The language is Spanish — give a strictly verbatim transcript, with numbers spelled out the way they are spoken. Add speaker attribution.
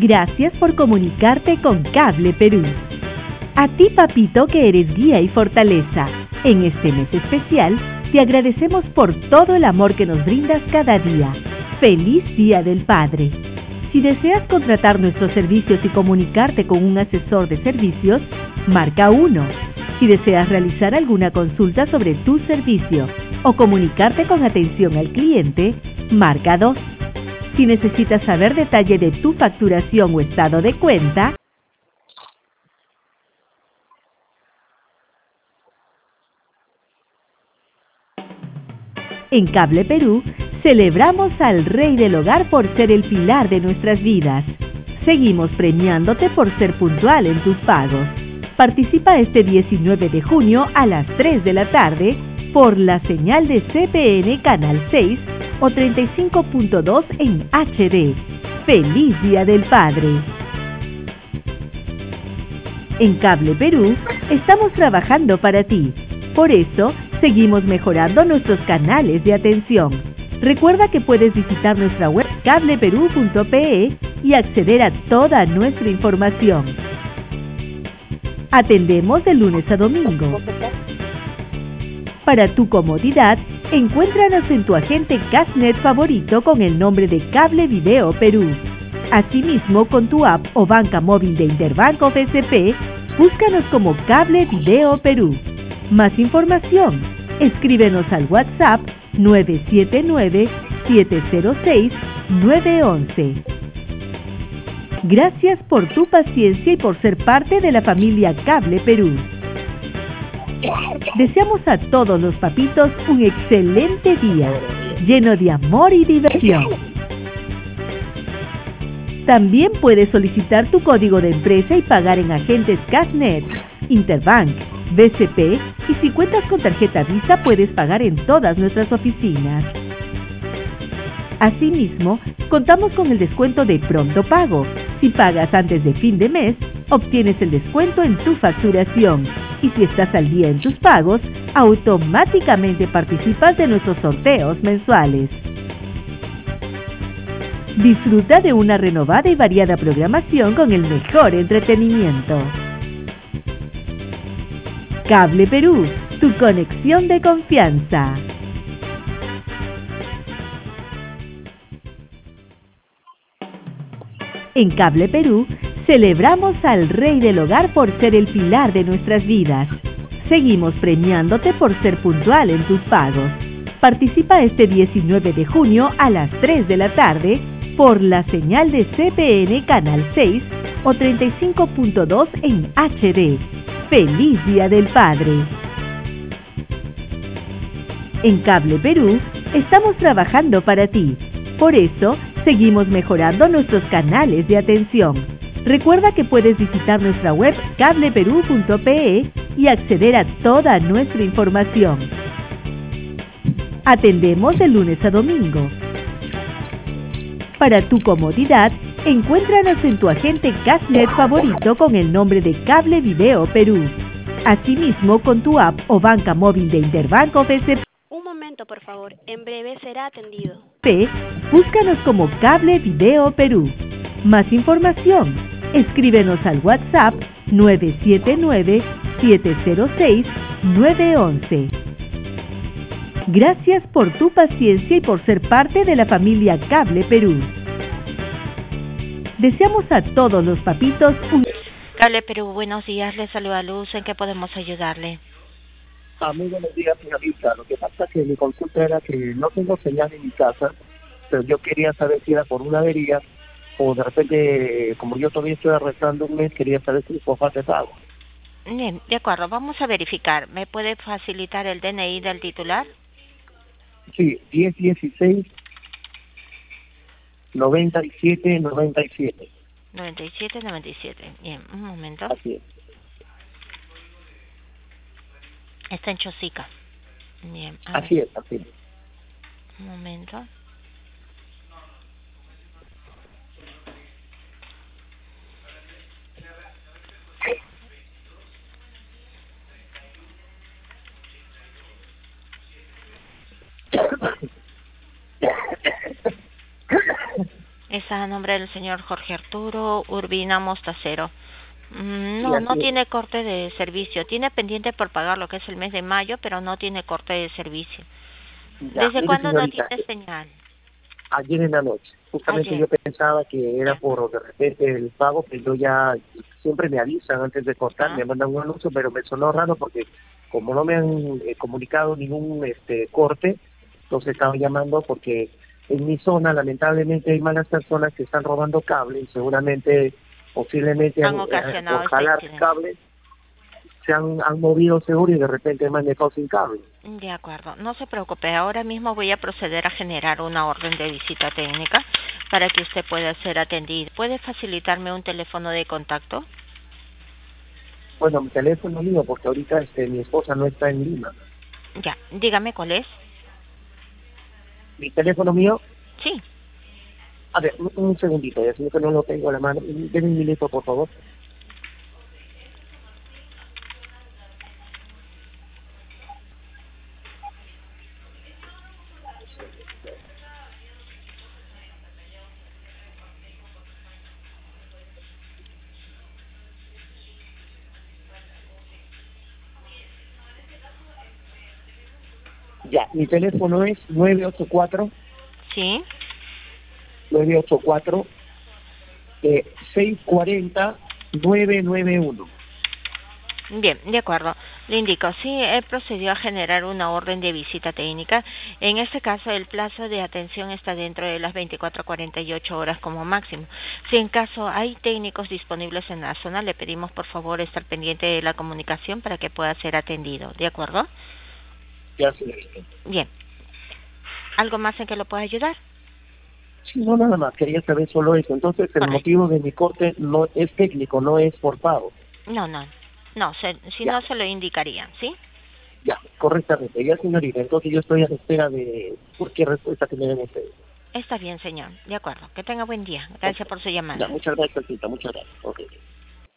Speaker 1: Gracias por comunicarte con Cable Perú. A ti, papito, que eres guía y fortaleza, en este mes especial, te agradecemos por todo el amor que nos brindas cada día. ¡Feliz Día del Padre! Si deseas contratar nuestros servicios y comunicarte con un asesor de servicios, marca uno. Si deseas realizar alguna consulta sobre tu servicio o comunicarte con atención al cliente, marca dos. Si necesitas saber detalle de tu facturación o estado de cuenta, en Cable Perú, celebramos al Rey del Hogar por ser el pilar de nuestras vidas. Seguimos premiándote por ser puntual en tus pagos. Participa este diecinueve de junio a las tres de la tarde por la señal de C P N Canal seis o treinta y cinco punto dos en H D. ¡Feliz Día del Padre! En Cable Perú, estamos trabajando para ti. Por eso, seguimos mejorando nuestros canales de atención. Recuerda que puedes visitar nuestra web cable perú punto pe y acceder a toda nuestra información. Atendemos de lunes a domingo. Para tu comodidad, encuéntranos en tu agente Cashnet favorito con el nombre de Cable Video Perú. Asimismo, con tu app o banca móvil de Interbanco B C P, búscanos como Cable Video Perú. Más información, escríbenos al WhatsApp nueve siete nueve, siete cero seis, nueve uno uno. Gracias por tu paciencia y por ser parte de la familia Cable Perú. Deseamos a todos los papitos un excelente día, lleno de amor y diversión. También puedes solicitar tu código de empresa y pagar en agentes Cashnet, Interbank, B C P, y si cuentas con tarjeta Visa puedes pagar en todas nuestras oficinas. Asimismo, contamos con el descuento de Pronto Pago. Si pagas antes de fin de mes, obtienes el descuento en tu facturación. Y si estás al día en tus pagos, automáticamente participas de nuestros sorteos mensuales. Disfruta de una renovada y variada programación con el mejor entretenimiento. Cable Perú, tu conexión de confianza. En Cable Perú, celebramos al Rey del Hogar por ser el pilar de nuestras vidas. Seguimos premiándote por ser puntual en tus pagos. Participa este diecinueve de junio a las tres de la tarde por la señal de C P N Canal seis o treinta y cinco punto dos en H D. ¡Feliz Día del Padre! En Cable Perú, estamos trabajando para ti. Por eso, seguimos mejorando nuestros canales de atención. Recuerda que puedes visitar nuestra web cable perú punto pe y acceder a toda nuestra información. Atendemos de lunes a domingo. Para tu comodidad, encuéntranos en tu agente Cashnet favorito con el nombre de Cable Video Perú. Asimismo, con tu app o banca móvil de Interbanco B C P.
Speaker 2: Un momento, por favor. En breve será atendido.
Speaker 1: P, búscanos como Cable Video Perú. Más información, escríbenos al WhatsApp nueve siete nueve, siete cero seis, nueve uno uno. Gracias por tu paciencia y por ser parte de la familia Cable Perú. Deseamos a todos los papitos un...
Speaker 3: Cable Perú, buenos días, le saluda Luz, ¿en qué podemos ayudarle?
Speaker 4: Ah, muy buenos días, señorita. Lo que pasa es que mi consulta era que no tengo señal en mi casa, pero yo quería saber si era por una avería o de repente, como yo todavía estoy arrestando un mes, quería saber si fue falta de pago.
Speaker 3: Bien, de acuerdo, vamos a verificar. ¿Me puede facilitar el D N I del titular?
Speaker 4: Sí, diez dieciséis, noventa y siete, noventa y siete.
Speaker 3: noventa y siete, noventa y siete. Bien, un momento.
Speaker 4: Así es.
Speaker 3: Está en Chosica. Bien, a
Speaker 4: Así
Speaker 3: ver.
Speaker 4: es, así es.
Speaker 3: Un momento. Está a nombre del señor Jorge Arturo Urbina Mostacero. Mm, No,
Speaker 4: Sí,
Speaker 3: no
Speaker 4: así es.
Speaker 3: tiene corte de servicio. Tiene pendiente por pagar lo que es el mes de mayo, pero no tiene corte de servicio.
Speaker 4: Ya,
Speaker 3: ¿Desde
Speaker 4: mire
Speaker 3: cuándo no
Speaker 4: señorita,
Speaker 3: tiene señal?
Speaker 4: ayer en la noche, justamente
Speaker 3: Ayer.
Speaker 4: yo pensaba que era
Speaker 3: Ya.
Speaker 4: por de repente el pago, que yo ya siempre me avisan antes de cortar,
Speaker 3: Ah,
Speaker 4: me mandan un anuncio, pero me sonó raro porque como no me han eh, comunicado ningún este corte, entonces estaba llamando porque en mi zona lamentablemente hay malas personas que están robando cable y seguramente posiblemente
Speaker 3: han
Speaker 4: han, eh, por
Speaker 3: ocasionado este
Speaker 4: jalar
Speaker 3: incidente.
Speaker 4: cable se han, han movido seguro y de repente me han dejado sin cable.
Speaker 3: De acuerdo, no se preocupe, ahora mismo voy a proceder a generar una orden de visita técnica para que usted pueda ser atendido. ¿Puede facilitarme un teléfono de contacto?
Speaker 4: Bueno, mi teléfono mío porque ahorita este mi esposa no está en Lima.
Speaker 3: Ya, dígame cuál es.
Speaker 4: Mi teléfono mío,
Speaker 3: Sí,
Speaker 4: a ver, un, un segundito, ya sé que no lo tengo a la mano. Denme un minuto, por favor. Ya, mi teléfono es nueve ocho cuatro,
Speaker 3: sí,
Speaker 4: nueve ocho cuatro, eh, seis cuatro cero, nueve nueve uno.
Speaker 3: bien, de acuerdo. Le indico, sí, he procedido a generar una orden de visita técnica. En este caso, el plazo de atención está dentro de las veinticuatro a cuarenta y ocho horas como máximo. Si en caso hay técnicos disponibles en la zona, le pedimos por favor estar pendiente de la comunicación para que pueda ser atendido. ¿De acuerdo?
Speaker 4: Ya, señorita.
Speaker 3: Bien. ¿Algo más en que lo pueda ayudar?
Speaker 4: Sí, no, nada más, quería saber solo eso. Entonces, el
Speaker 3: Correcto.
Speaker 4: motivo de mi corte no es técnico, no es por pago.
Speaker 3: No, no. No, se, si
Speaker 4: Ya,
Speaker 3: no se lo indicarían, ¿sí?
Speaker 4: ya, correctamente. Ya, señorita, entonces yo estoy a la espera de cualquier respuesta que me den ustedes.
Speaker 3: Está bien, señor. De acuerdo. Que tenga buen día.
Speaker 4: Ok.
Speaker 3: Gracias por su
Speaker 4: Ya,
Speaker 3: llamada.
Speaker 4: muchas gracias, Tita, muchas gracias. Ok.